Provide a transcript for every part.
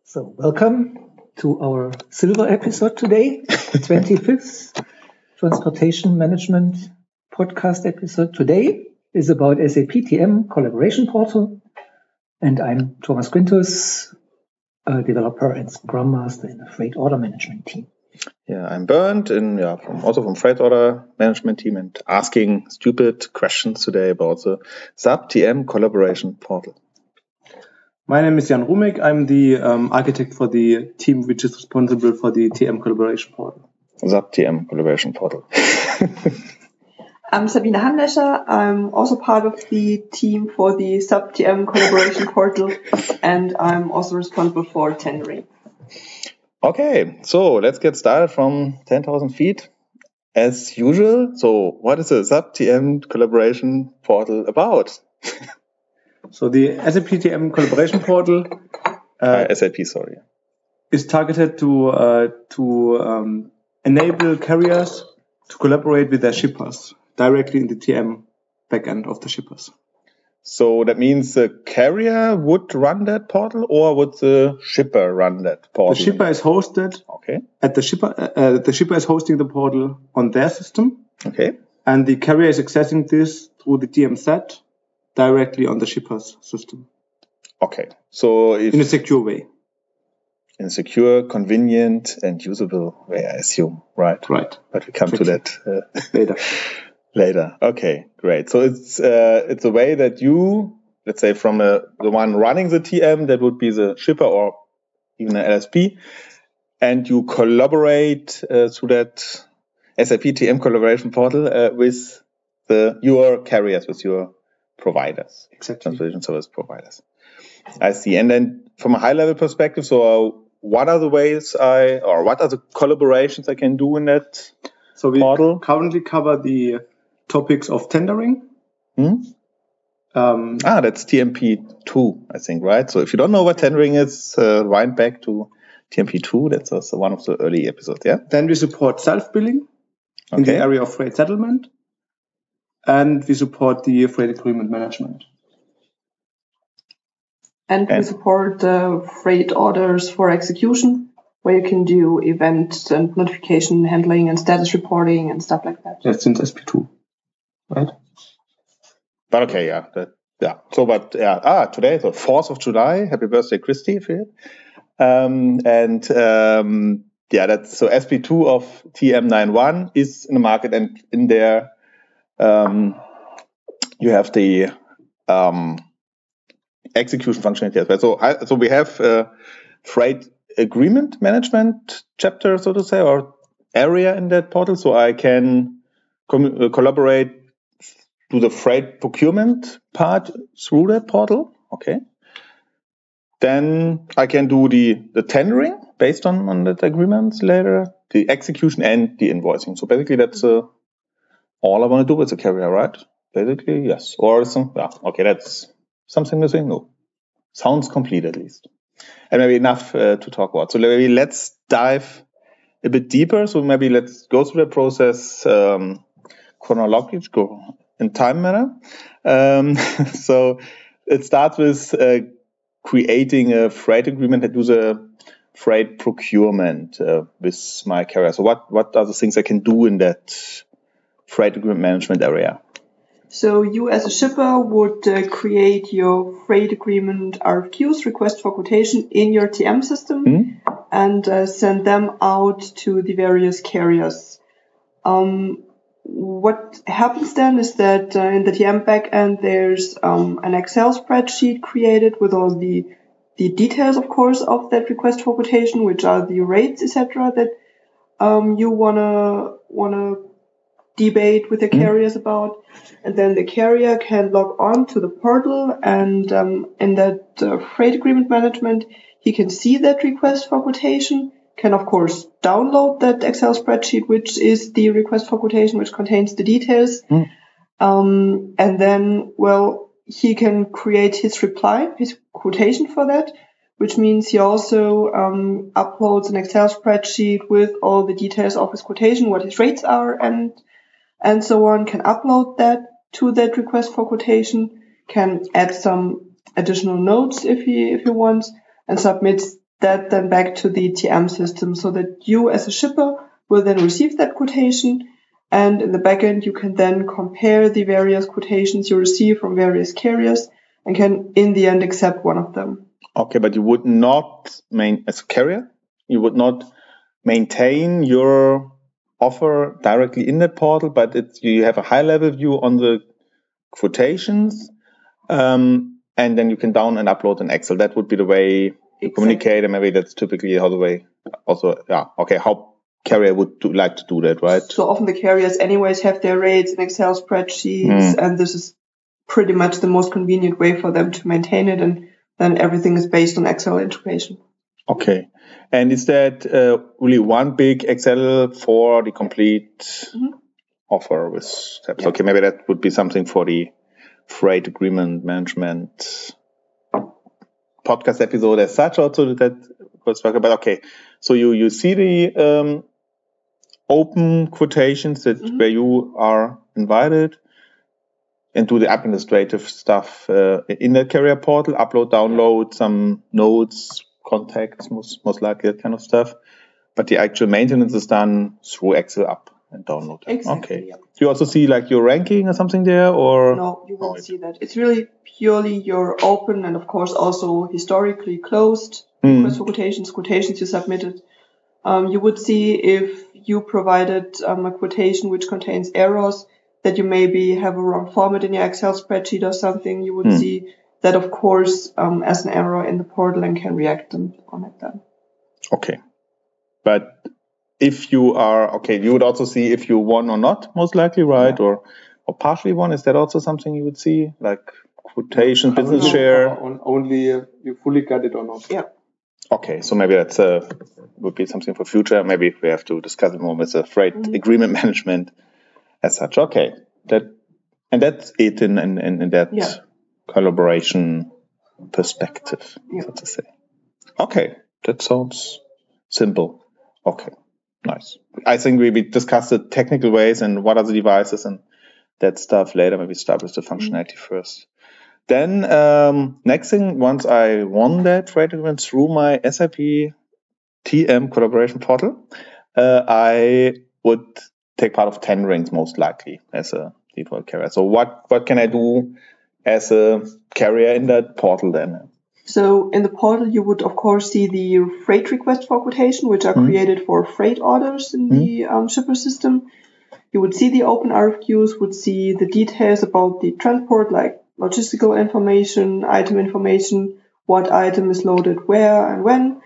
So, welcome to our silver episode today, 25th Transportation Management podcast episode. Today is about SAP TM Collaboration Portal, and I'm Thomas Quintus, a developer and Scrum Master in the Freight Order Management team. Yeah, I'm Bernd, also from Freight Order Management team, and asking stupid questions today about the SAP TM Collaboration Portal. My name is Jan Rumek. I'm the architect for the team which is responsible for the TM Collaboration Portal. SAP TM Collaboration Portal. I'm Sabine Hanlescher. I'm also part of the team for the SAP TM Collaboration Portal, and I'm also responsible for tendering. Okay, so let's get started from 10,000 feet. As usual, so what is the SAP TM Collaboration Portal about? So the SAP TM Collaboration Portal is targeted to enable carriers to collaborate with their shippers directly in the TM backend of the shippers. So that means the carrier would run that portal, or would the shipper run that portal? The shipper is hosted at the shipper. The shipper is hosting the portal on their system. Okay. And the carrier is accessing this through the TM set directly on the shipper's system. Okay. So in a secure way. In a secure, convenient, and usable way, I assume. Right. But we come to that later. Okay, great. So it's a way that you, let's say, from the one running the TM, that would be the shipper or even an LSP, and you collaborate through that SAP TM Collaboration Portal with your carriers, with your providers, transportation service providers. I see. And then from a high-level perspective, so what are the collaborations I can do in that portal? We currently cover the topics of tendering. That's TMP2, I think, right? So if you don't know what tendering is, wind back to TMP2. That's also one of the early episodes, yeah? Then we support self-billing in the area of freight settlement. And we support the freight agreement management. And we support freight orders for execution, where you can do event and notification handling and status reporting and stuff like that. That's since SP2, right? But okay, yeah. Today is the 4th of July. Happy birthday, Christy, if you that's so SP2 of TM91 is in the market, and in there you have the execution functionality as well. So we have freight agreement management chapter, so to say, or area in that portal. So I can collaborate to the freight procurement part through that portal. Okay. Then I can do the tendering based on that agreement later, the execution and the invoicing. So basically that's all I want to do with the carrier, right? Basically, yes. Or that's something missing? No. Sounds complete at least. And maybe enough to talk about. So maybe let's dive a bit deeper. So maybe let's go through the process chronological in time manner. So it starts with creating a freight agreement that do the freight procurement with my carrier. So what are the things I can do in that freight agreement management area? So you as a shipper would create your freight agreement RFQs, request for quotation, in your TM system and send them out to the various carriers. What happens then is that in the TM backend there's an Excel spreadsheet created with all the details, of course, of that request for quotation, which are the rates, etc., that you wanna debate with the carriers about, and then the carrier can log on to the portal, and in that freight agreement management, he can see that request for quotation, can of course download that Excel spreadsheet, which is the request for quotation, which contains the details, and then, he can create his quotation for that, which means he also uploads an Excel spreadsheet with all the details of his quotation, what his rates are, and so on, can upload that to that request for quotation, can add some additional notes if he wants, and submits that then back to the TM system so that you as a shipper will then receive that quotation. And in the backend, you can then compare the various quotations you receive from various carriers and can in the end accept one of them. Okay, but you would not as a carrier, you would not maintain your offer directly in that portal, but you have a high-level view on the quotations, and then you can down and upload an Excel. That would be the way you communicate, and maybe that's typically how the way also, how carrier would like to do that, right? So often the carriers anyways have their rates in Excel spreadsheets, and this is pretty much the most convenient way for them to maintain it, and then everything is based on Excel integration. Okay. And is that really one big Excel for the complete offer with steps? Yeah. Okay, maybe that would be something for the freight agreement management podcast episode as such also that was talking about. Okay, so you see the open quotations that where you are invited and do the administrative stuff in that carrier portal, upload, download some notes, contacts, most likely that kind of stuff. But the actual maintenance is done through Excel up and download. Exactly. Okay. Yeah. Do you also see like your ranking or something there, or no? You won't see that. It's really purely your open and of course also historically closed request for quotations you submitted. You would see if you provided a quotation which contains errors that you maybe have a wrong format in your Excel spreadsheet or something. You would see that, of course, as an error in the portal and can react on it then. Okay. But if you are, you would also see if you won or not, most likely, right? Yeah. Or partially won. Is that also something you would see? Like quotation, business share? Only you fully got it or not. Yeah. Okay, so maybe that's would be something for future. Maybe we have to discuss it more with the freight agreement management as such. Okay. That's it in that collaboration perspective, so to say. Okay, that sounds simple. Okay, nice. I think we discussed the technical ways and what are the devices and that stuff later. Maybe start with the functionality first. Then next thing, once I won that freight agreement through my SAP TM collaboration portal, I would take part of tenderings most likely as a default carrier. So what can I do as a carrier in that portal then? So in the portal, you would, of course, see the freight request for quotation, which are created for freight orders in the shipper system. You would see the open RFQs, would see the details about the transport, like logistical information, item information, what item is loaded where and when.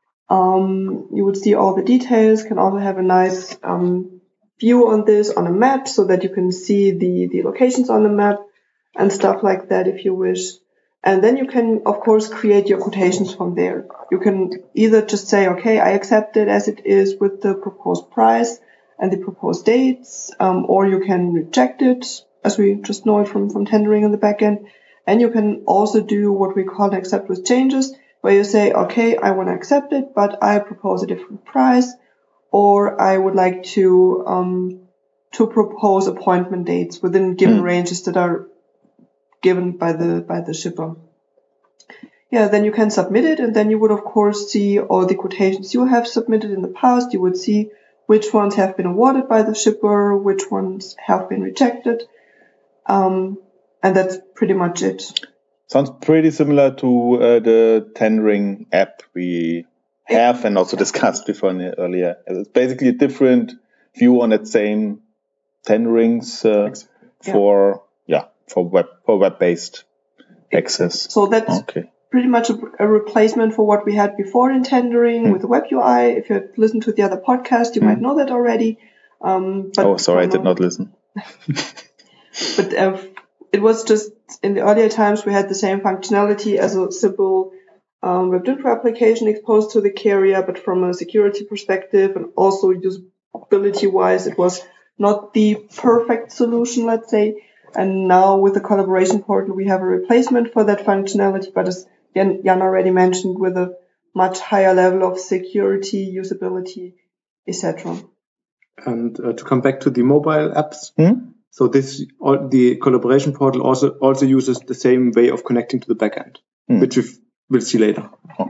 You would see all the details, can also have a nice view on this on a map so that you can see the locations on the map and stuff like that if you wish. And then you can, of course, create your quotations from there. You can either just say, okay, I accept it as it is with the proposed price and the proposed dates, or you can reject it, as we just know it from tendering in the backend. And you can also do what we call accept with changes, where you say, okay, I want to accept it, but I propose a different price, or I would like to propose appointment dates within given ranges that are given by the shipper. Yeah, then you can submit it, and then you would of course see all the quotations you have submitted in the past. You would see which ones have been awarded by the shipper, which ones have been rejected, and that's pretty much it. Sounds pretty similar to the tendering app we have and also discussed before earlier. It's basically a different view on that same tenderings for web-based access. So that's pretty much a replacement for what we had before in tendering with the web UI. If you had listened to the other podcast, you might know that already. But I did not listen. But it was just in the earlier times we had the same functionality as a simple WebDynpro application exposed to the carrier, but from a security perspective and also usability-wise, it was not the perfect solution, let's say. And now with the collaboration portal, we have a replacement for that functionality, but as Jan already mentioned, with a much higher level of security, usability, etc. And to come back to the mobile apps, so the collaboration portal also uses the same way of connecting to the backend, which we will see later. Okay.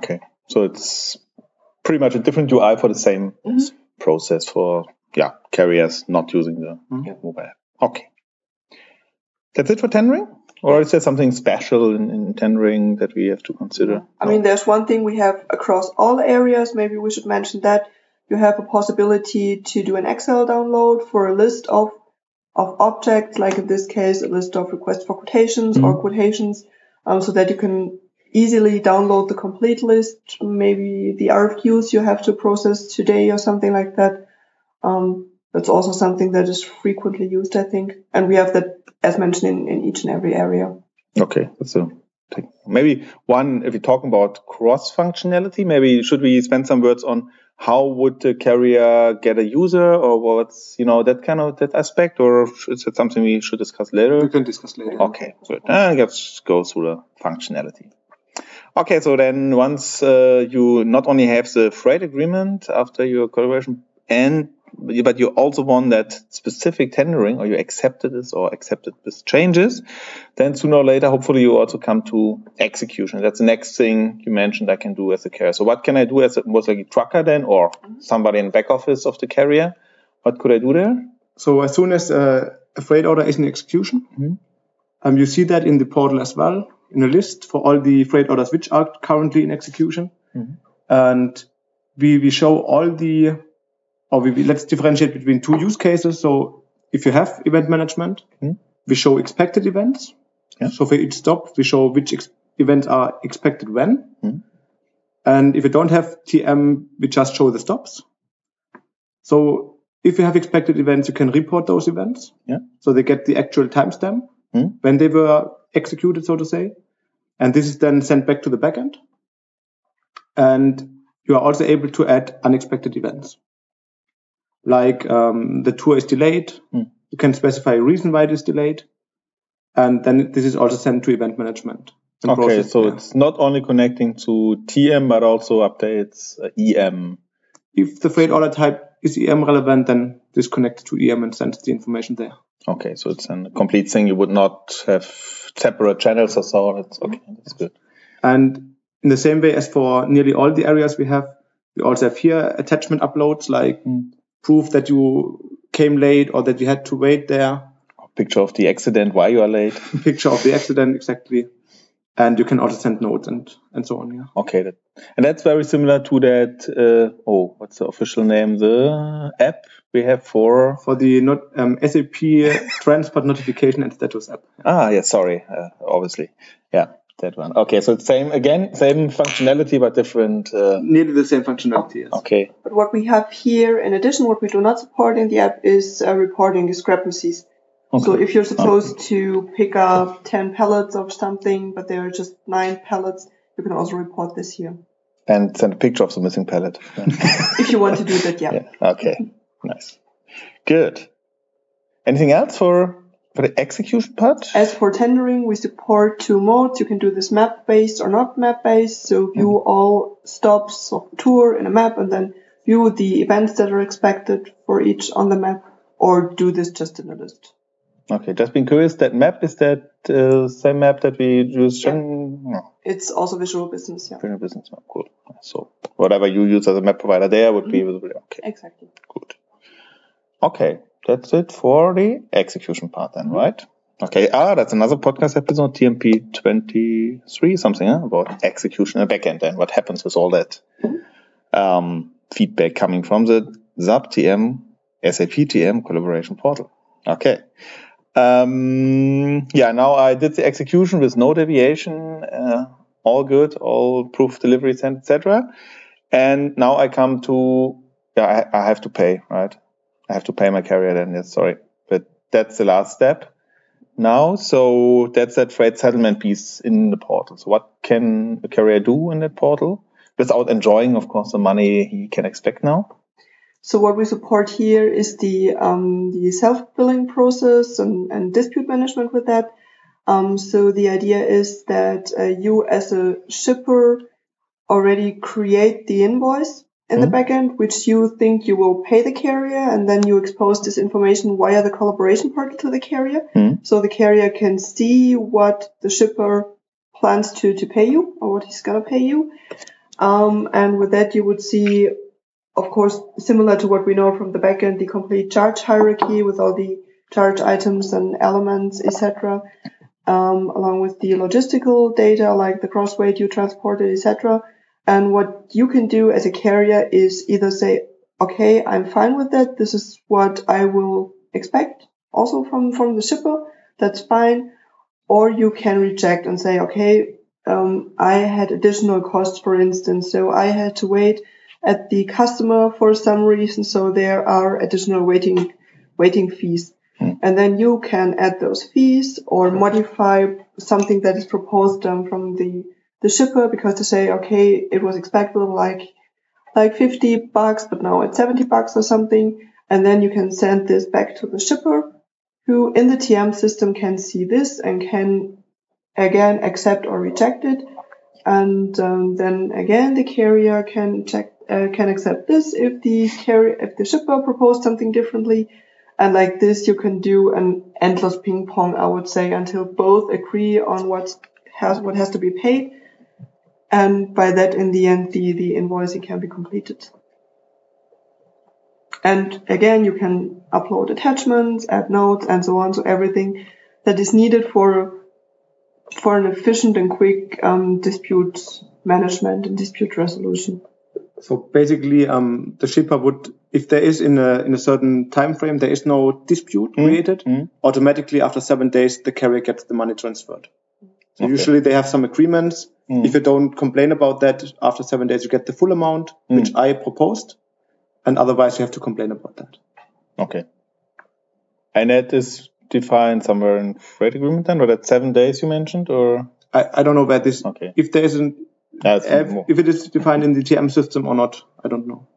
So it's pretty much a different UI for the same process for carriers not using the mobile app. Okay. That's it for tendering? Or is there something special in tendering that we have to consider? I mean, there's one thing we have across all areas. Maybe we should mention that you have a possibility to do an Excel download for a list of objects, like in this case, a list of requests for quotations or quotations, so that you can easily download the complete list, maybe the RFQs you have to process today or something like that. That's also something that is frequently used, I think. And we have that, as mentioned, in each and every area. Okay, so maybe one, if you're talking about cross-functionality, maybe should we spend some words on how would the carrier get a user, or what's, that aspect, or is it something we should discuss later? We can discuss later. Okay, good. Let's go through the functionality. Okay, so then once you not only have the freight agreement after your collaboration, but you also want that specific tendering, or you accepted this or accepted this changes, then sooner or later, hopefully you also come to execution. That's the next thing you mentioned I can do as a carrier. So what can I do as a trucker then, or somebody in back office of the carrier? What could I do there? So as soon as a freight order is in execution, you see that in the portal as well, in a list for all the freight orders which are currently in execution. And we show all the, let's differentiate between two use cases. So if you have event management, we show expected events. Yeah. So for each stop, we show which events are expected when. And if you don't have TM, we just show the stops. So if you have expected events, you can report those events. Yeah. So they get the actual timestamp when they were executed, so to say. And this is then sent back to the backend. And you are also able to add unexpected events. Like the tour is delayed. You can specify a reason why it is delayed. And then this is also sent to event management. Okay, so it's not only connecting to TM, but also updates EM. If the freight order type is EM relevant, then this connects to EM and sends the information there. Okay, so it's a complete thing. You would not have separate channels or so. That's okay. That's good. And in the same way as for nearly all the areas we also have here attachment uploads, like proof that you came late or that you had to wait there. A picture of the accident, why you are late. Picture of the accident, exactly. And you can also send notes and so on. Yeah. Okay, and that's very similar to that. What's the official name? The app we have for the SAP Transport Notification and Status app. Sorry, obviously, that one. Okay, so it's same functionality but different. Nearly the same functionality. Yes. Okay. But what we have here, in addition, what we do not support in the app is reporting discrepancies. Okay. So if you're supposed to pick up 10 pallets of something, but there are just 9 pallets, you can also report this here. And send a picture of the missing pallet. If you want to do that, yeah. Okay, nice. Good. Anything else for the execution part? As for tendering, we support 2 modes. You can do this map-based or not map-based. So view all stops of the tour in a map and then view the events that are expected for each on the map, or do this just in a list. Okay, just being curious, that map, is that same map that we use? Yeah. No. It's also Visual Business, yeah. Visual Business map, cool. So whatever you use as a map provider there would be visible. Okay. Exactly. Good. Okay, that's it for the execution part then, right? Okay, that's another podcast episode, TMP 23, something about execution and backend and what happens with all that feedback coming from the SAP TM, SAP TM collaboration portal. Okay. Now I did the execution with no deviation, all good, all proof delivery sent, etc. And now I come to, I have to pay, right? I have to pay my carrier then, yes, sorry. But that's the last step now. So that's that freight settlement piece in the portal. So what can a carrier do in that portal without enjoying, of course, the money he can expect now? So what we support here is the self-billing process and dispute management with that. So the idea is that you as a shipper already create the invoice in the backend, which you think you will pay the carrier, and then you expose this information via the collaboration portal to the carrier. So the carrier can see what the shipper plans to pay you or what he's going to pay you. And with that, you would see, of course, similar to what we know from the backend, the complete charge hierarchy with all the charge items and elements, etc., along with the logistical data like the cross weight you transported, etc. And what you can do as a carrier is either say, okay, I'm fine with that. This is what I will expect also from the shipper. That's fine. Or you can reject and say, okay, I had additional costs, for instance. So I had to wait at the customer for some reason. So there are additional waiting fees. And then you can add those fees or modify something that is proposed from the shipper, because to say, okay, it was expected like $50, but now it's $70 or something. And then you can send this back to the shipper, who in the TM system can see this and can again accept or reject it. And then again, the carrier can accept this if the shipper proposed something differently. And like this, you can do an endless ping pong, I would say, until both agree on what has to be paid. And by that, in the end, the invoicing can be completed. And again, you can upload attachments, add notes, and so on. So everything that is needed for an efficient and quick dispute management and dispute resolution. So basically, the shipper would, if there is in a certain time frame, there is no dispute created, automatically after 7 days, the carrier gets the money transferred. So usually they have some agreements. If you don't complain about that, after 7 days, you get the full amount, which I proposed. And otherwise, you have to complain about that. Okay. And that is defined somewhere in freight agreement then, or that 7 days you mentioned, or? I don't know where this, if there isn't, if it is defined in the TM system or not, I don't know.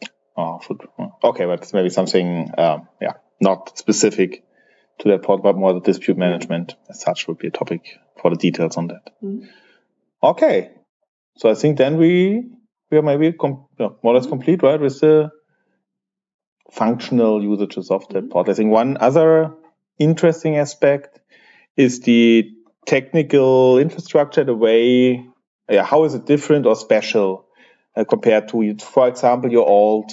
Okay, but it's maybe something, not specific to that part, but more the dispute management as such would be a topic for the details on that. Okay, so I think then we are maybe more or less complete, right, with the functional usages of that part. I think one other interesting aspect is the technical infrastructure, the way, how is it different or special compared to, for example, your old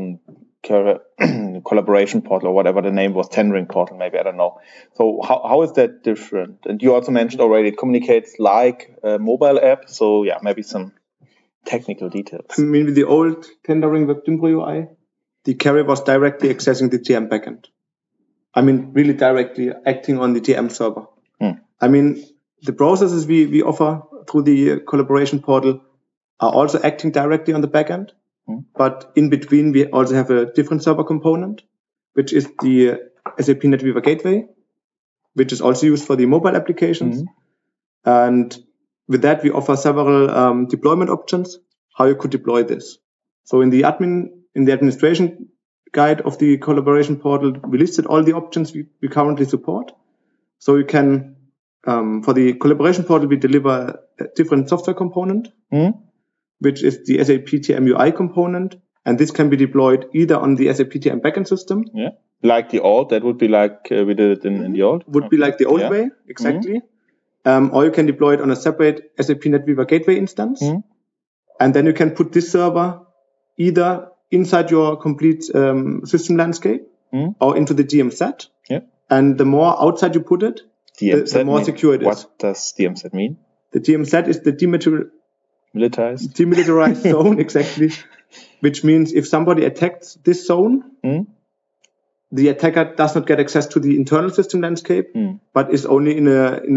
collaboration portal or whatever the name was, tendering portal, maybe, I don't know. So how is that different? And you also mentioned already it communicates like a mobile app. So yeah, maybe some technical details. I mean, with the old tendering WebDynpro UI, the carrier was directly accessing the TM backend. I mean, really directly acting on the TM server. I mean, the processes we offer through the collaboration portal are also acting directly on the backend. But in between, we also have a different server component, which is the SAP NetWeaver Gateway, which is also used for the mobile applications. And with that, we offer several deployment options, how you could deploy this. So in the administration guide of the collaboration portal, we listed all the options we currently support. So you can, for the collaboration portal, we deliver a different software component, which is the SAP TM UI component. And this can be deployed either on the SAP TM backend system. Yeah, like the old, that would be like we did it in the old. Would be like the old way, exactly. Or you can deploy it on a separate SAP NetWeaver Gateway instance. And then you can put this server either inside your complete system landscape or into the DMZ. And the more outside you put it, the more secure it is. What does DMZ mean? The DMZ is the demilitarized zone, exactly. Which means if somebody attacks this zone, the attacker does not get access to the internal system landscape, but is only in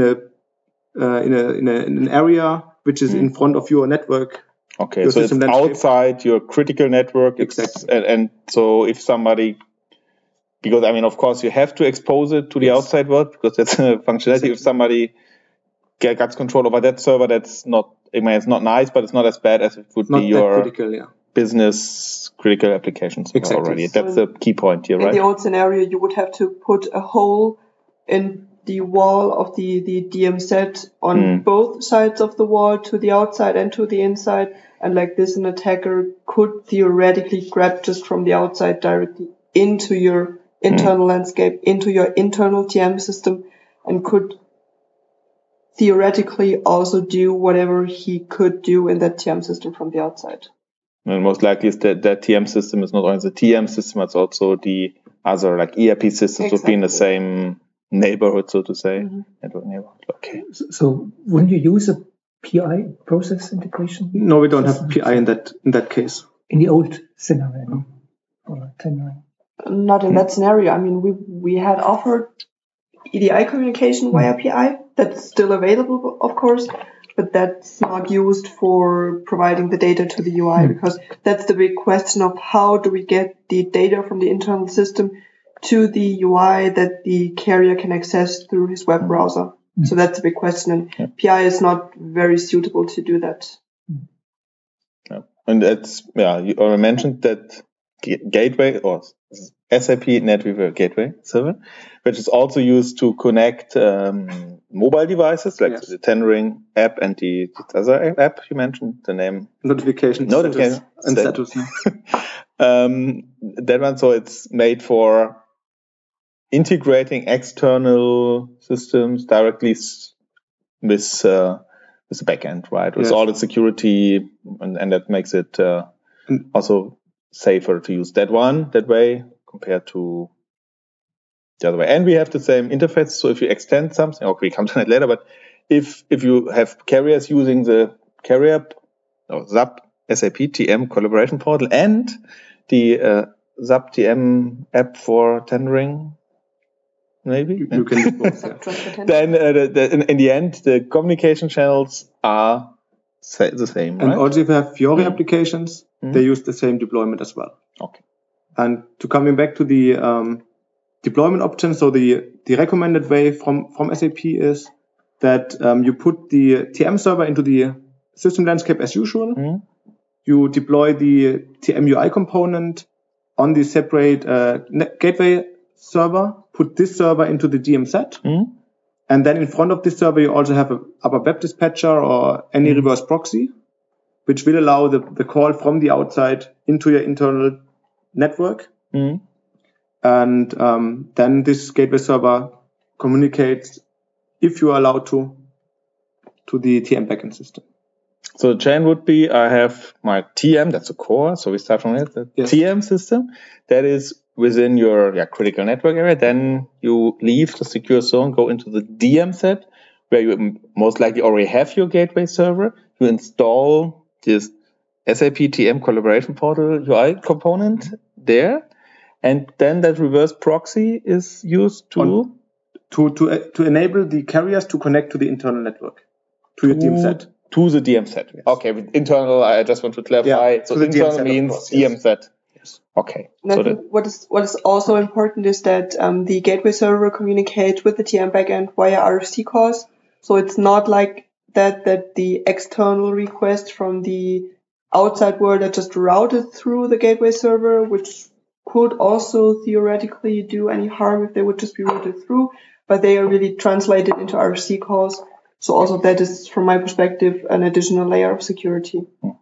an area which is in front of your network. Okay, so it's outside your critical network. Exactly. And so if somebody, because I mean, of course, you have to expose it to the outside world because that's a functionality. Exactly. If somebody gets control over that server, that's not, I mean, it's not nice, but it's not as bad as it would be your business critical applications already. That's the key point here, right? In the old scenario, you would have to put a hole in the wall of the DMZ on both sides of the wall, to the outside and to the inside. And like this, an attacker could theoretically grab just from the outside directly into your internal landscape, into your internal TM system, and could theoretically also do whatever he could do in that TM system from the outside. And most likely is that TM system is not only the TM system, it's also the other like ERP systems would be in the same neighborhood, so to say. Network neighborhood. Okay. So wouldn't you use a PI, process integration? No, we don't have PI in that case. In the old scenario, or tendering? Not in that scenario. I mean, we had offered EDI communication via PI. That's still available, of course, but that's not used for providing the data to the UI, because that's the big question of how do we get the data from the internal system to the UI that the carrier can access through his web browser. So that's a big question, and PI is not very suitable to do that. Yeah. And that's, you already mentioned that gateway or SAP NetWeaver Gateway Server, which is also used to connect mobile devices like the tendering app and the other app you mentioned, the name notification and status. That one, so it's made for integrating external systems directly with the backend, right? With all the security, and that makes it also safer to use that way compared to the other way. And we have the same interface. So if you extend something, we come to that later, but if you have carriers using the carrier or SAP TM collaboration portal and the SAP TM app for tendering, maybe you can use both. Then in the end, the communication channels are the same. And right? also, if you have Fiori applications, they use the same deployment as well. Okay. And to coming back to the deployment option, so the recommended way from SAP is that you put the TM server into the system landscape as usual. You deploy the TM UI component on the separate gateway server, put this server into the DM set, and then in front of this server you also have a upper web dispatcher or any reverse proxy, which will allow the call from the outside into your internal network. And then this gateway server communicates, if you are allowed to the TM backend system. So the chain would be, I have my TM, that's the core. So we start from it, the TM system that is within your critical network area. Then you leave the secure zone, go into the DM set, where you most likely already have your gateway server. You install this SAP TM collaboration portal UI component there. And then that reverse proxy is used to enable the carriers to connect to the internal network, to your DM set. To the DM set. Yes. Okay, with internal, I just want to clarify. So internal means DM set. Yes. Okay. And I think what is also important is that the gateway server communicates with the TM backend via RFC calls. So it's not like that the external requests from the outside world are just routed through the gateway server, which could also theoretically do any harm if they would just be routed through, but they are really translated into RFC calls. So also that is, from my perspective, an additional layer of security.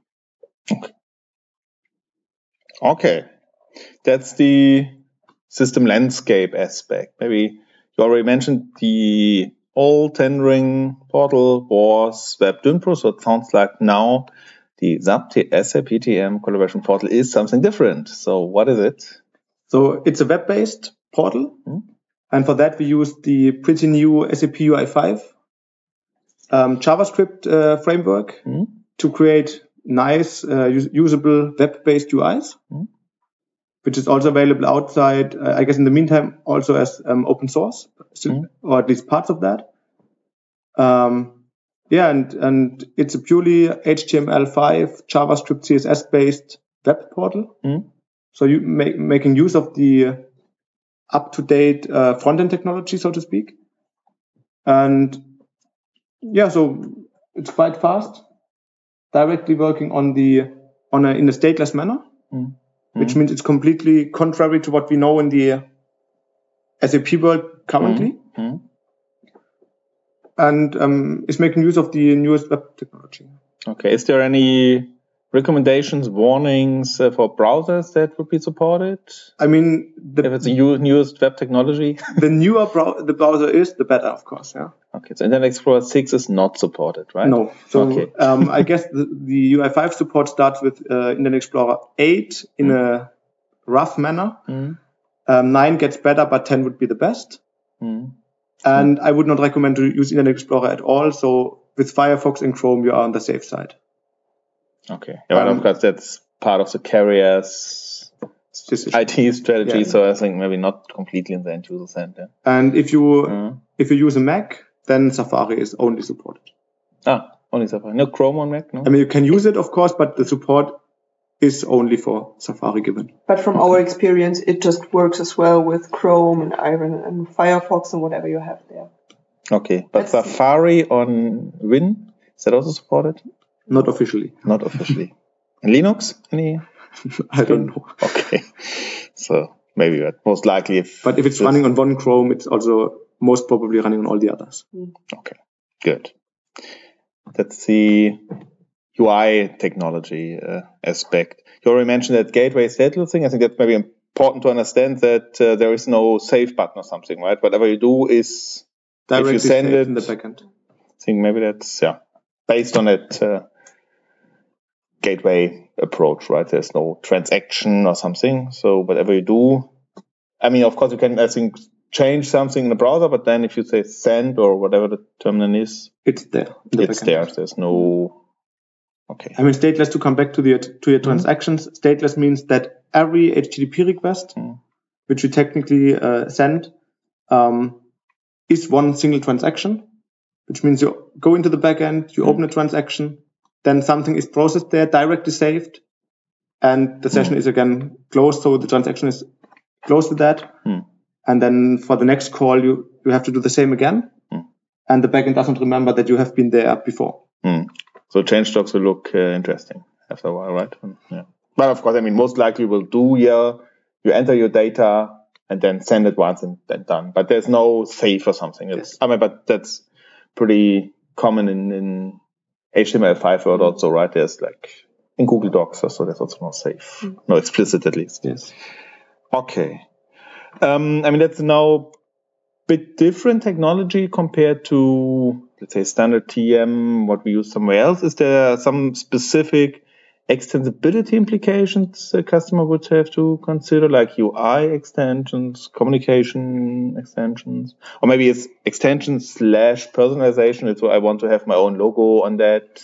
Okay. That's the system landscape aspect. Maybe you already mentioned the old tendering portal was WebDynPro, so it sounds like now the SAP TM collaboration portal is something different. So what is it? So it's a web-based portal. And for that, we use the pretty new SAP UI5 JavaScript framework to create nice, usable web-based UIs, which is also available outside, I guess in the meantime, also as open source, or at least parts of that. And it's a purely HTML5, JavaScript, CSS-based web portal. So you making use of the up-to-date front-end technology, so to speak. And so it's quite fast, directly working in a stateless manner, which means it's completely contrary to what we know in the SAP world currently. And is making use of the newest web technology. Okay. Is there any recommendations, warnings for browsers that would be supported? I mean, If it's a newest web technology? the newer the browser is, the better, of course. Yeah. Okay, so Internet Explorer 6 is not supported, right? No. So okay. I guess the UI5 support starts with Internet Explorer 8 in a rough manner. 9 gets better, but 10 would be the best. And I would not recommend to use Internet Explorer at all. So with Firefox and Chrome, you are on the safe side. Okay. Yeah, but of course, that's part of the carrier's IT strategy. Yeah. So I think maybe not completely in the end user center. And if you use a Mac, then Safari is only supported. Only Safari. No Chrome on Mac, no? I mean, you can use it, of course, but the support is only for Safari given. But from our experience, it just works as well with Chrome and Iron and Firefox and whatever you have there. Okay, but Safari on Win, is that also supported? Not officially. Not officially. And Linux? Any? I don't know. Okay. So maybe that most likely But if it's running on one Chrome, it's also most probably running on all the others. Okay, good. That's the UI technology aspect. You already mentioned that gateway stateless thing. I think that's maybe important to understand that there is no save button or something, right? Whatever you do is directly if you send it in the backend. I think maybe that's based on that gateway approach, right? There's no transaction or something. So whatever you do, I mean, of course, you can, I think, change something in the browser, but then if you say send or whatever the terminal is, it's there. It's there. There's no. Okay. I mean, stateless, to come back to your transactions, stateless means that every HTTP request, which you technically send, is one single transaction, which means you go into the backend, you open a transaction, then something is processed there, directly saved, and the session is again closed, so the transaction is closed with that. And then for the next call, you have to do the same again, and the backend doesn't remember that you have been there before. So change logs will look interesting after a while, right? Yeah. But of course, I mean, most likely will do you enter your data and then send it once and then done. But there's no save or something. But that's pretty common in HTML5 world also, right? There's like in Google Docs, so there's also no save. No explicit at least. Yes. Okay. I mean, that's now bit different technology compared to, let's say, standard TM, what we use somewhere else. Is there some specific extensibility implications a customer would have to consider, like UI extensions, communication extensions, or maybe it's extensions / personalization? It's I want to have my own logo on that.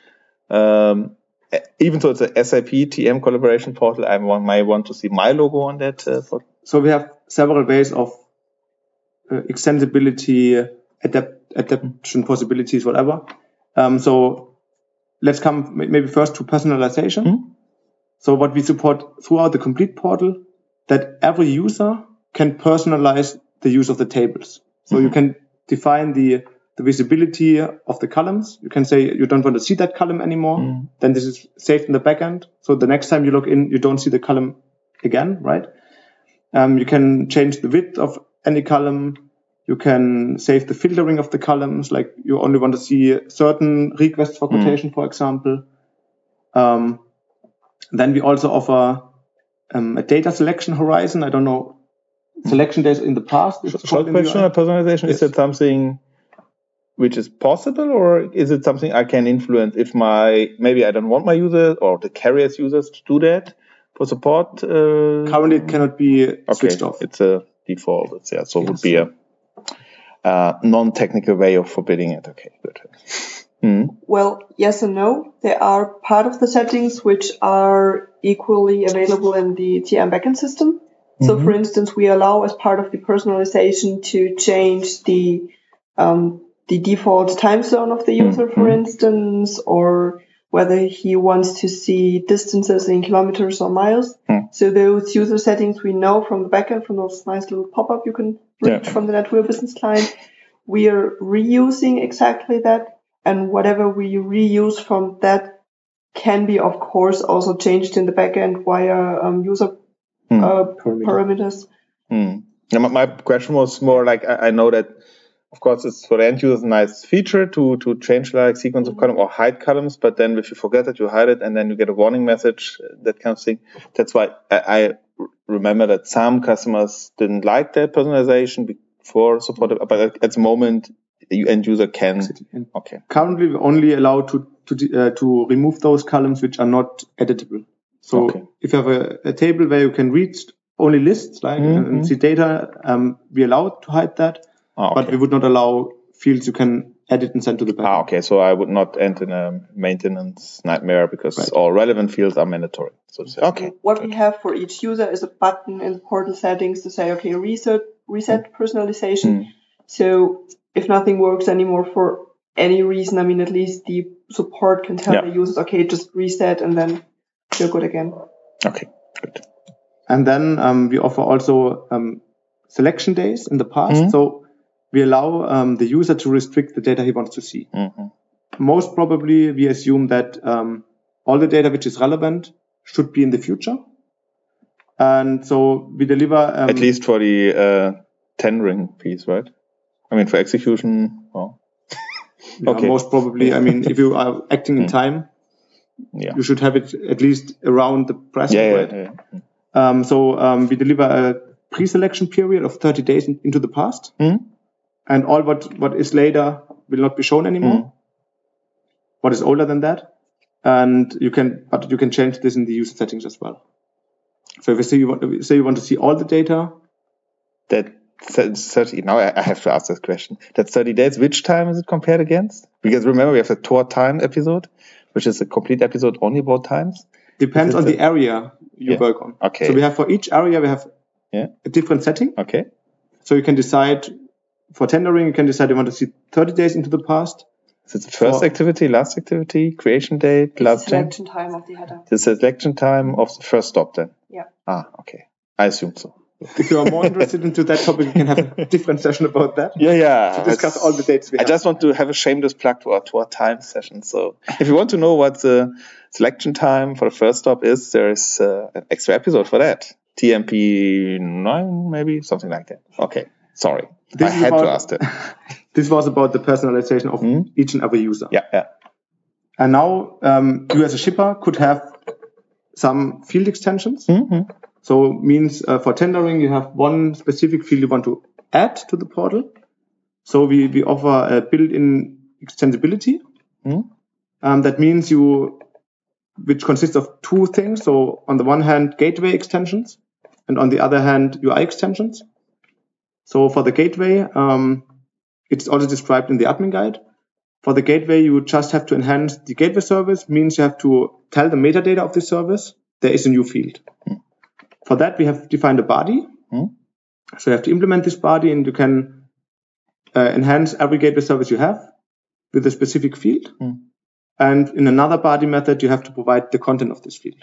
Even though it's a SAP TM collaboration portal, I might want to see my logo on that. So we have several ways of extensibility, adaptation possibilities, whatever. So let's come maybe first to personalization. So what we support throughout the complete portal, that every user can personalize the use of the tables. So you can define the visibility of the columns. You can say you don't want to see that column anymore. Then this is saved in the backend. So the next time you log in, you don't see the column again, right? You can change the width of any column. You can save the filtering of the columns, like you only want to see certain requests for quotation, for example. Then we also offer a data selection horizon. I don't know, selection days in the past. Short question on personalization, yes. Is that something which is possible, or is it something I can influence if maybe I don't want my users or the carrier's users to do that for support? Currently, it cannot be switched off. It's a default. So it would be a non-technical way of forbidding it. Okay, good. Well, yes and no. There are part of the settings which are equally available in the TM backend system. So, for instance, we allow as part of the personalization to change the default time zone of the user, for instance, or whether he wants to see distances in kilometers or miles. So those user settings we know from the backend, from those nice little pop-up you can reach from the NetWheel business client. We are reusing exactly that, and whatever we reuse from that can be, of course, also changed in the backend via user parameters. My question was more like, I know that of course, it's for the end user a nice feature to change like sequence of columns or hide columns. But then if you forget it, you hide it, and then you get a warning message, that kind of thing. That's why I remember that some customers didn't like that personalization before supported, but at the moment, the end user can. Okay. Currently, we're only allowed to remove those columns which are not editable. So if you have a table where you can read only lists, like and see data, we're allowed to hide that, but we would not allow fields you can edit and send to the backend. Okay, so I would not end in a maintenance nightmare because all relevant fields are mandatory. So to say. Okay. What we have for each user is a button in the portal settings to say, okay, reset personalization. So if nothing works anymore for any reason, I mean, at least the support can tell the users, okay, just reset, and then you're good again. Okay, good. And then we offer also selection days in the past. So we allow the user to restrict the data he wants to see. Most probably, we assume that all the data which is relevant should be in the future. And so we deliver... at least for the tendering piece, right? I mean, for execution, well... okay. Most probably. I mean, if you are acting in time, you should have it at least around the present, right? So we deliver a pre-selection period of 30 days into the past. And all what is later will not be shown anymore. What is older than that. And you can change this in the user settings as well. So if you say you want to see all the data. That 30, now I have to ask this question. That 30 days, which time is it compared against? Because remember, we have a tour time episode, which is a complete episode only about times. Depends on the area you work on. Okay. So we have for each area, we have a different setting. Okay. So you can decide, for tendering, you can decide you want to see 30 days into the past. Is it the first activity, last activity, creation date, last selection time of the header. The selection time of the first stop then? Yeah. Okay. I assume so. If you are more interested into that topic, you can have a different session about that. To discuss all the dates we have. I just want to have a shameless plug to our tour time session. So if you want to know what the selection time for the first stop is, there is an extra episode for that. TMP 9, maybe, something like that. Okay, sorry. I had to ask that. This was about the personalization of each and every user. Yeah. And now you as a shipper could have some field extensions. So means for tendering, you have one specific field you want to add to the portal. So we offer a built-in extensibility. That means which consists of two things. So on the one hand, gateway extensions, and on the other hand, UI extensions. So for the gateway, it's also described in the admin guide. For the gateway, you just have to enhance the gateway service, means you have to tell the metadata of the service. There is a new field. For that, we have defined a body. So you have to implement this body, and you can enhance every gateway service you have with a specific field. And in another body method, you have to provide the content of this field.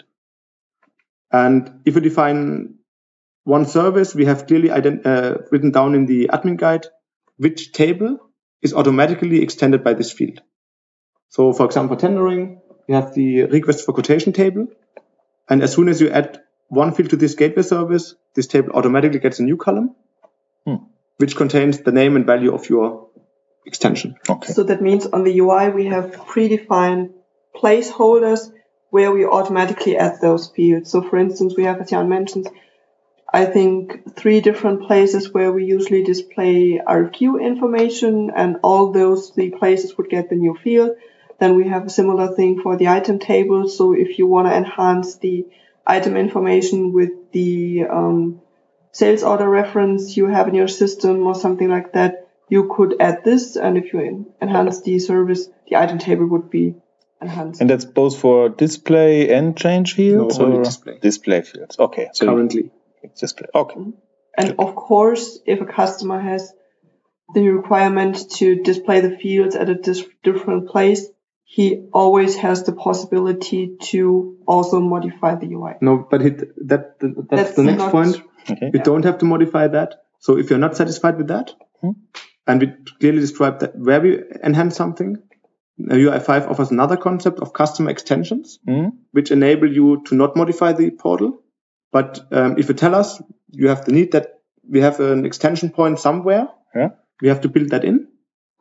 And if you define one service, we have clearly written down in the admin guide which table is automatically extended by this field. So for example, for tendering, you have the request for quotation table. And as soon as you add one field to this gateway service, this table automatically gets a new column, which contains the name and value of your extension. Okay. So that means on the UI, we have predefined placeholders where we automatically add those fields. So for instance, we have, as Jan mentioned, I think 3 different places where we usually display RFQ information, and all those 3 places would get the new field. Then we have a similar thing for the item table. So if you want to enhance the item information with the sales order reference you have in your system or something like that, you could add this. And if you enhance the service, the item table would be enhanced. And that's both for display and change fields? No, only display. Display fields. Okay. So currently. Display. Okay. And of course, if a customer has the requirement to display the fields at a different place, he always has the possibility to also modify the UI. No, but that's the next point. Okay. You don't have to modify that. So if you're not satisfied with that, and we clearly describe that where we enhance something, UI5 offers another concept of customer extensions, which enable you to not modify the portal. But if you tell us you have the need that we have an extension point somewhere, we have to build that in.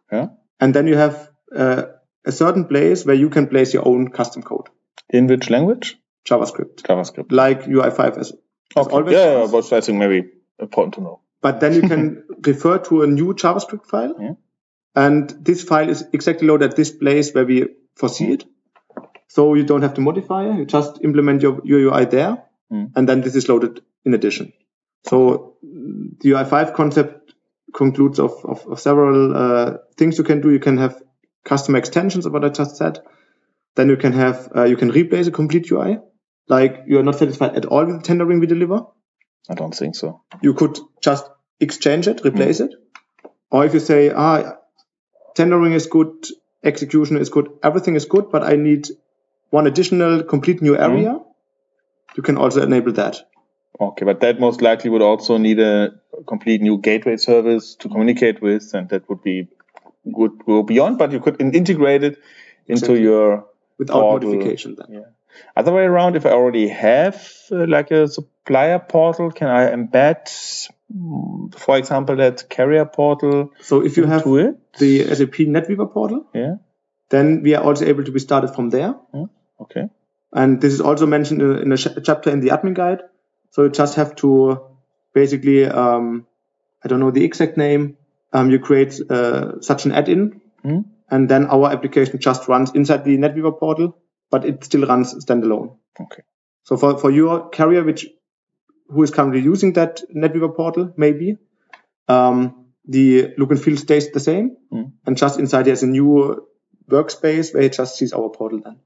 Yeah. And then you have a certain place where you can place your own custom code. In which language? JavaScript. JavaScript. Like UI5 as always. Yeah, but I think maybe important to know. But then you can refer to a new JavaScript file. Yeah. And this file is exactly loaded at this place where we foresee it. So you don't have to modify it. You just implement your UI there. And then this is loaded in addition. So the UI5 concept concludes of several things you can do. You can have custom extensions of what I just said. Then you can have you can replace a complete UI. Like you are not satisfied at all with the tendering we deliver. I don't think so. You could just exchange it, replace it. Or if you say, tendering is good, execution is good, everything is good, but I need one additional complete new area, you can also enable that. Okay, but that most likely would also need a complete new gateway service to communicate with, and that would be good go beyond, but you could integrate it into your without portal. modification then. Yeah. Other way around, if I already have like a supplier portal, can I embed, for example, that carrier portal? So if you have it? the SAP NetWeaver portal, then we are also able to be started from there. Okay. And this is also mentioned in a chapter in the admin guide. So you just have to basically, I don't know the exact name, you create such an add-in, and then our application just runs inside the NetWeaver portal, but it still runs standalone. Okay. So for your carrier, who is currently using that NetWeaver portal, maybe, the look and feel stays the same, and just inside there's a new workspace where it just sees our portal then.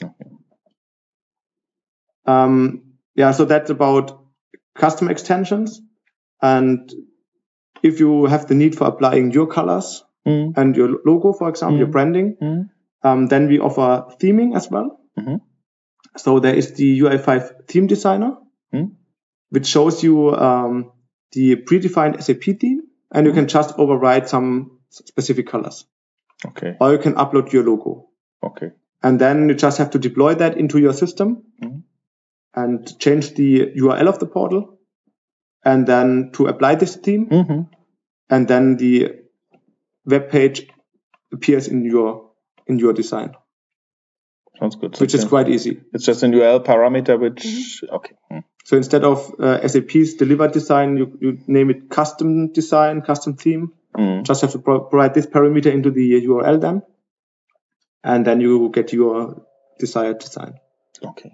Okay. So that's about custom extensions. And if you have the need for applying your colors and your logo, for example, your branding, then we offer theming as well. So there is the UI5 theme designer, which shows you the predefined SAP theme, and you can just override some specific colors. Okay. Or you can upload your logo. Okay. And then you just have to deploy that into your system and change the URL of the portal, and then to apply this theme, and then the web page appears in your design. Sounds good. Which is quite easy. It's just an URL parameter, which okay. So instead of SAP's delivered design, you name it custom design, custom theme. Just have to provide this parameter into the URL then, and then you get your desired design. Okay.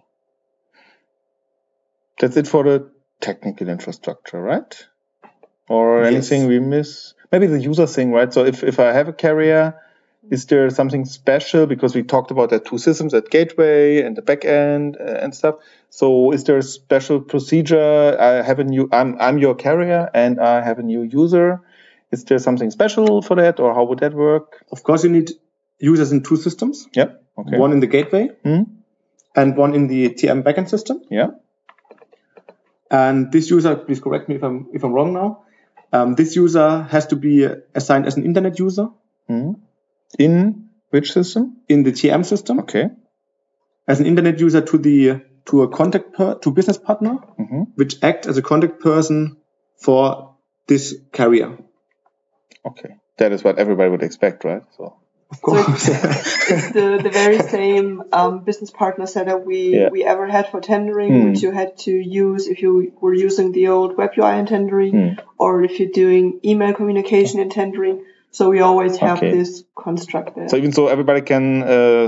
That's it for the technical infrastructure, right? Or anything we miss? Maybe the user thing, right? So if I have a carrier, is there something special? Because we talked about the two systems, that gateway and the backend and stuff. So is there a special procedure? I'm your carrier and I have a new user. Is there something special for that, or how would that work? Of course, you need users in two systems. Yeah. Okay. One in the gateway and one in the TM backend system. Yeah. And this user, please correct me if I'm wrong now. This user has to be assigned as an internet user. In which system? In the TM system. Okay. As an internet user to a business partner, which acts as a contact person for this carrier. Okay, that is what everybody would expect, right? So of course, it's the very same business partner setup we ever had for tendering, which you had to use if you were using the old web UI in tendering, or if you're doing email communication in tendering. So we always have this construct there. So even so, everybody can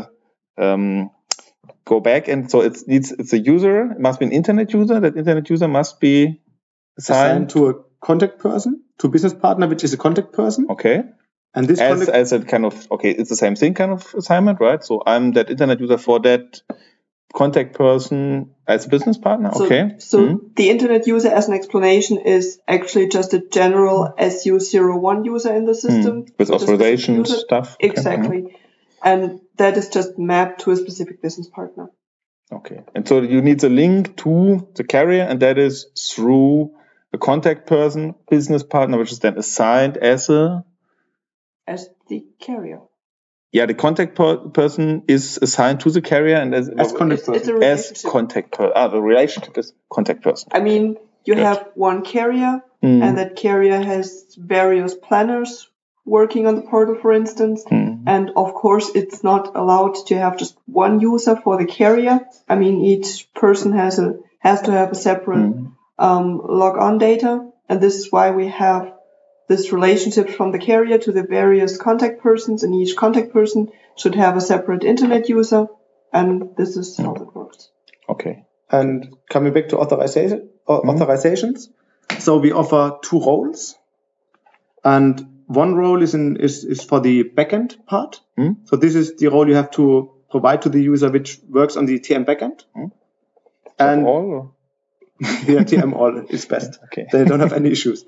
go back, and so it's a user. It must be an internet user. That internet user must be assigned to a contact person, to a business partner, which is a contact person. Okay. And this as a kind of it's the same thing kind of assignment, right? So I'm that internet user for that contact person as a business partner. So the internet user, as an explanation, is actually just a general SU01 user in the system with authorization stuff. Exactly. And that is just mapped to a specific business partner. Okay. And so you need the link to the carrier, and that is through a contact person, business partner, which is then assigned as the carrier. Yeah, the contact person is assigned to the carrier, and as contact person. It's a relationship. As contact person. The relationship is contact person. I mean, you have one carrier, and that carrier has various planners working on the portal, for instance. And of course, it's not allowed to have just one user for the carrier. I mean, each person has to have a separate log-on data. And this is why we have this relationship from the carrier to the various contact persons, and each contact person should have a separate internet user. And this is how it works. Okay. And coming back to authorizations, so we offer 2 roles, and one role is for the backend part. So this is the role you have to provide to the user, which works on the TM backend. And all? Or? Yeah, TM all is best. Okay. They don't have any issues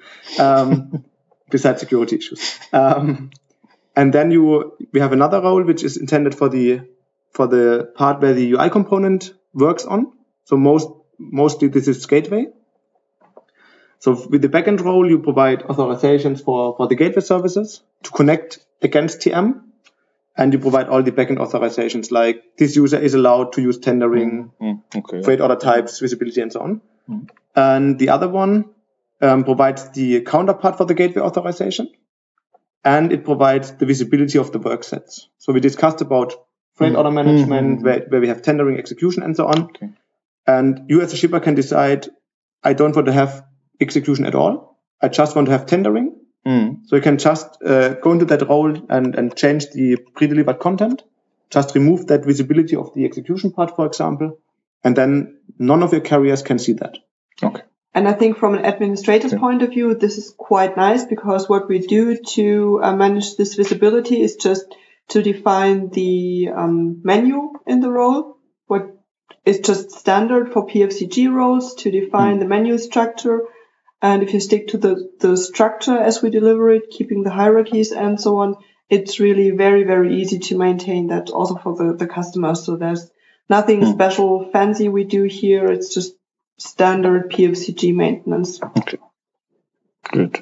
besides security issues. And then we have another role which is intended for the part where the UI component works on. So mostly this is gateway. So with the backend role, you provide authorizations for the gateway services to connect against TM, and you provide all the backend authorizations, like this user is allowed to use tendering, freight order types, visibility, and so on. And the other one provides the counterpart for the gateway authorization, and it provides the visibility of the work sets. So we discussed about freight order management, where we have tendering, execution, and so on. Okay. And you as a shipper can decide, I don't want to have execution at all. I just want to have tendering. So you can just go into that role and change the pre-delivered content. Just remove that visibility of the execution part, for example, and then none of your carriers can see that. Okay. And I think from an administrator's point of view, this is quite nice, because what we do to manage this visibility is just to define the menu in the role. What is just standard for PFCG roles, to define the menu structure. And if you stick to the structure as we deliver it, keeping the hierarchies and so on, it's really very, very easy to maintain that also for the customers. So there's nothing special, fancy we do here. It's just standard PFCG maintenance. Okay. Good.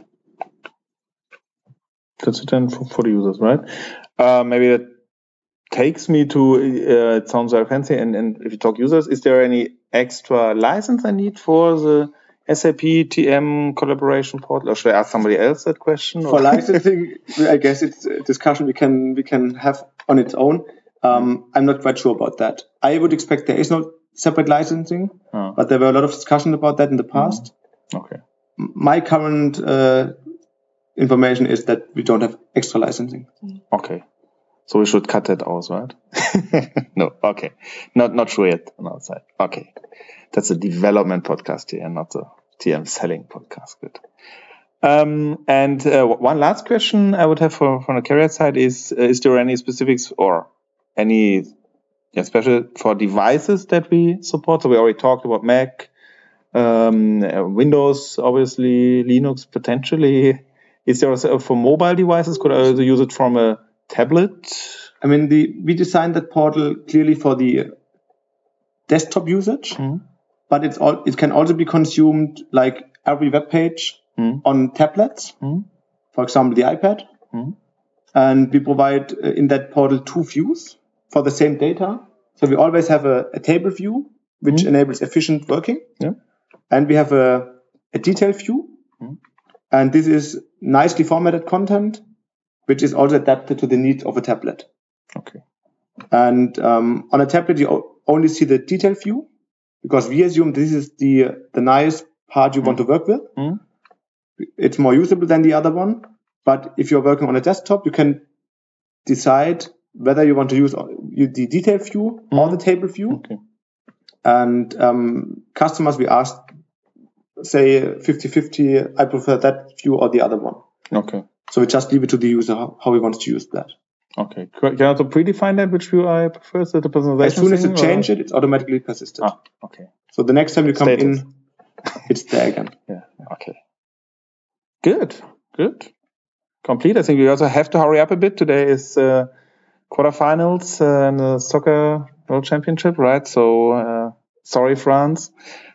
That's it then for the users, right? Maybe that takes me to, it sounds very fancy, and if you talk users, is there any extra license I need for the SAP TM collaboration portal, or should I ask somebody else that question? For licensing, I guess it's a discussion we can have on its own. I'm not quite sure about that. I would expect there is no separate licensing, but there were a lot of discussion about that in the past. Okay. My current information is that we don't have extra licensing. Okay. So we should cut that out, right? No, okay. Not sure yet on our side. Okay. That's a development podcast here, not a TM selling podcast. Good. And one last question I would have from the carrier side is there any specifics or any special for devices that we support? So we already talked about Mac, Windows, obviously, Linux potentially. Is there also for mobile devices? Could I also use it from a tablet? I mean, we designed that portal clearly for the desktop usage, but it can also be consumed like every web page on tablets, for example, the iPad. And we provide in that portal 2 views for the same data. So we always have a table view, which enables efficient working. Yeah. And we have a detail view. And this is nicely formatted content, which is also adapted to the needs of a tablet. Okay. And on a tablet, you only see the detail view, because we assume this is the nice part you want to work with. It's more usable than the other one. But if you're working on a desktop, you can decide whether you want to use the detail view or the table view. Okay. And customers, we asked, say 50-50, I prefer that view or the other one. Okay. So we just leave it to the user how he wants to use that. Okay. Can I also predefine that which view I prefer? So the personalization As soon as you thing, change it, it's automatically persisted. Okay. So the next time you come Status. in, it's there again. Yeah. Okay. Good. Complete. I think we also have to hurry up a bit. Today is quarterfinals in the soccer world championship, right? So sorry, France.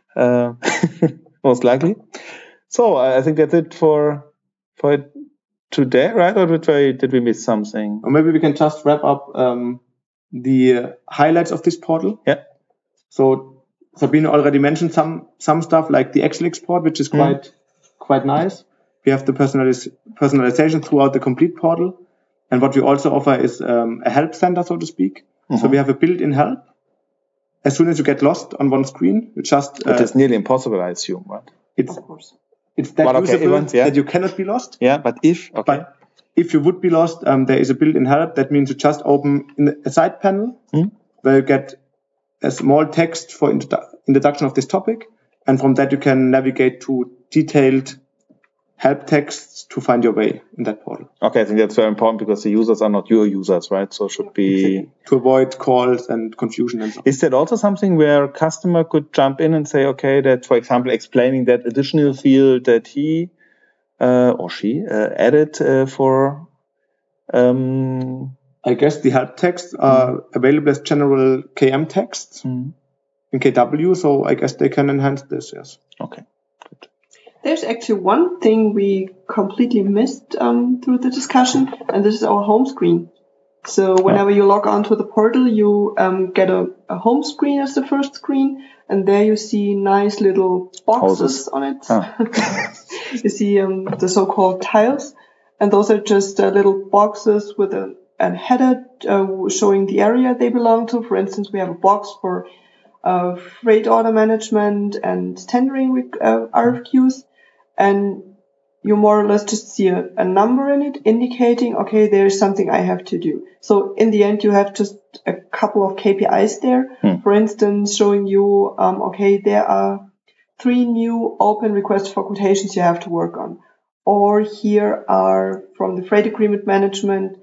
Most likely. So I think that's it for today, right? Or did we miss something? Or maybe we can just wrap up the highlights of this portal. Yeah. So Sabine already mentioned some stuff like the Excel export, which is quite nice. We have the personalization throughout the complete portal. And what we also offer is a help center, so to speak. So we have a built-in help. As soon as you get lost on one screen, you just... It is nearly impossible, I assume, right? Of course. It's that usable that you cannot be lost. Yeah, but if... Okay. But if you would be lost, there is a built-in help. That means you just open a side panel where you get a small text for introduction of this topic. And from that, you can navigate to detailed help texts to find your way in that portal. Okay, I think that's very important because the users are not your users, right? So it should be... Exactly. To avoid calls and confusion and so on. Is that also something where a customer could jump in and say, okay, that, for example, explaining that additional field that he or she added for... I guess the help texts are available as general KM texts in KW, so I guess they can enhance this, yes. Okay. There's actually one thing we completely missed through the discussion, and this is our home screen. So whenever you log onto the portal, you get a home screen as the first screen, and there you see nice little boxes on it. You see the so-called tiles, and those are just little boxes with a header showing the area they belong to. For instance, we have a box for freight order management and tendering RFQs. And you more or less just see a number in it indicating, okay, there's something I have to do. So in the end, you have just a couple of KPIs there. For instance, showing you, okay, there are 3 new open requests for quotations you have to work on. Or here are from the freight agreement management,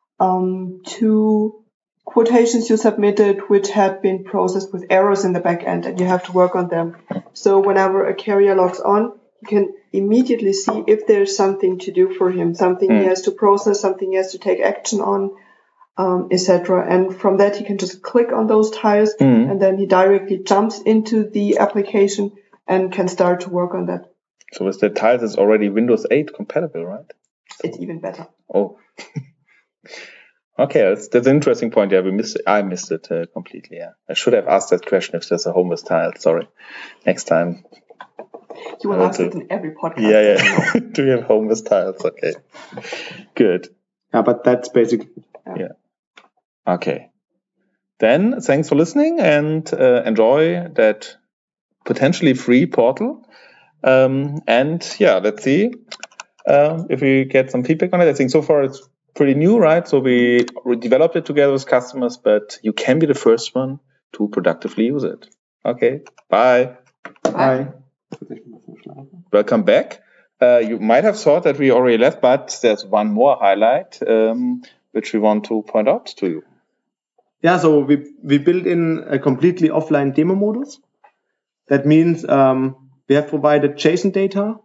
2 quotations you submitted which had been processed with errors in the back end and you have to work on them. So whenever a carrier logs on, you can immediately see if there's something to do for him, something he has to process, something he has to take action on, etc. And from that, he can just click on those tiles and then he directly jumps into the application and can start to work on that. So with the tiles, it's already Windows 8 compatible, right? It's even better. Oh. Okay, that's an interesting point. Yeah, I missed it completely. Yeah, I should have asked that question if there's a home with tiles. Sorry. Next time. You will ask it in every podcast. Yeah. Do you have home with tiles? Okay. Good. Yeah, but that's basically... Yeah. Okay. Then, thanks for listening and enjoy that potentially free portal. And yeah, let's see if we get some feedback on it. I think so far it's pretty new, right? So we developed it together with customers, but you can be the first one to productively use it. Okay. Bye. Bye. Welcome back. You might have thought that we already left, but there's one more highlight which we want to point out to you. Yeah, so we built in a completely offline demo modus. That means we have provided JSON data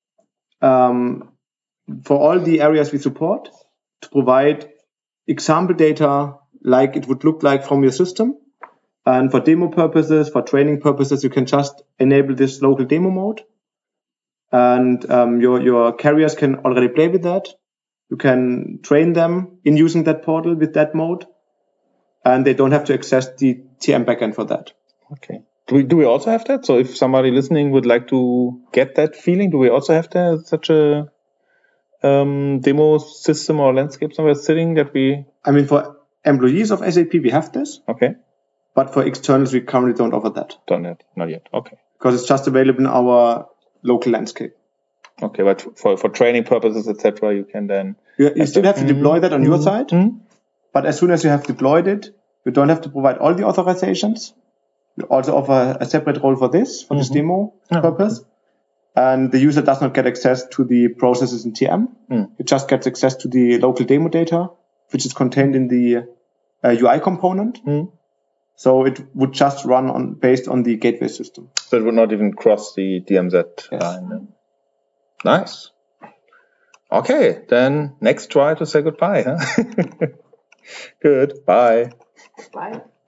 for all the areas we support to provide example data like it would look like from your system. And for demo purposes, for training purposes, you can just enable this local demo mode. And your carriers can already play with that. You can train them in using that portal with that mode. And they don't have to access the TM backend for that. Okay. Do we also have that? So if somebody listening would like to get that feeling, do we also have such a demo system or landscape somewhere sitting that we... I mean, for employees of SAP, we have this. Okay. But for externals, we currently don't offer that. Not yet. Okay. Because it's just available in our local landscape. Okay, but for training purposes, etc., you can then... You still have to deploy that on your side. But as soon as you have deployed it, you don't have to provide all the authorizations. We also offer a separate role for this demo purpose. And the user does not get access to the processes in TM. It just gets access to the local demo data, which is contained in the UI component. So it would just run based on the gateway system. So it would not even cross the DMZ line. Nice. Okay, then next try to say goodbye. Huh? Good. Bye. Bye.